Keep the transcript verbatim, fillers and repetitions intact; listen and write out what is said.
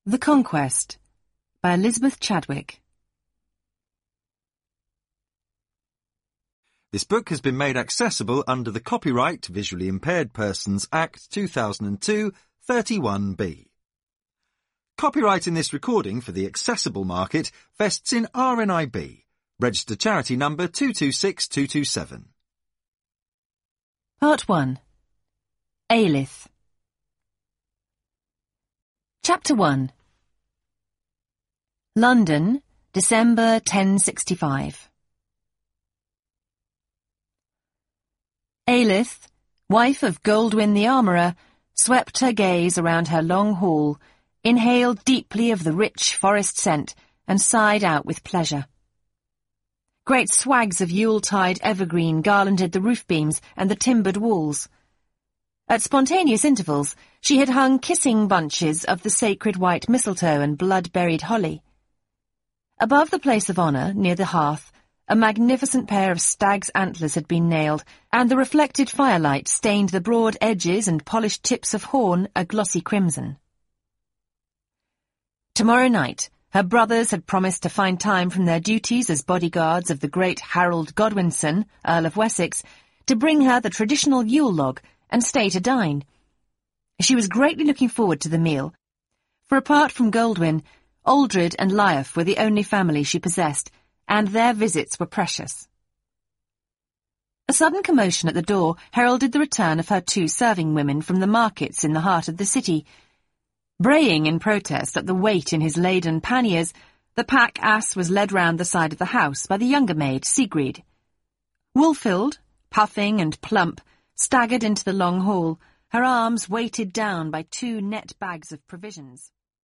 The Conquest by Elizabeth Chadwick. This book has been made accessible under the Copyright Visually Impaired Persons Act two thousand two, thirty-one B. Copyright in this recording for the accessible market vests in R N I B, registered charity number two two six two two seven. Part one. Eilith. Chapter one. London, December ten sixty-five. Eilith, wife of Goldwyn the Armourer, swept her gaze around her long hall, inhaled deeply of the rich forest scent, and sighed out with pleasure. Great swags of Yuletide evergreen garlanded the roof beams and the timbered walls. At spontaneous intervals, she had hung kissing bunches of the sacred white mistletoe and blood-buried holly. Above the place of honour, near the hearth, a magnificent pair of stag's antlers had been nailed, and the reflected firelight stained the broad edges and polished tips of horn a glossy crimson. Tomorrow night, her brothers had promised to find time from their duties as bodyguards of the great Harold Godwinson, Earl of Wessex, to bring her the traditional Yule log and stay to dine. She was greatly looking forward to the meal, for apart from Goldwyn, Aldred and Lyaf were the only family she possessed, and their visits were precious. A sudden commotion at the door heralded the return of her two serving women from the markets in the heart of the city. Braying in protest at the weight in his laden panniers, the pack-ass was led round the side of the house by the younger maid, Sigrid. Woolfield, puffing and plump, staggered into the long hall, her arms weighted down by two net bags of provisions.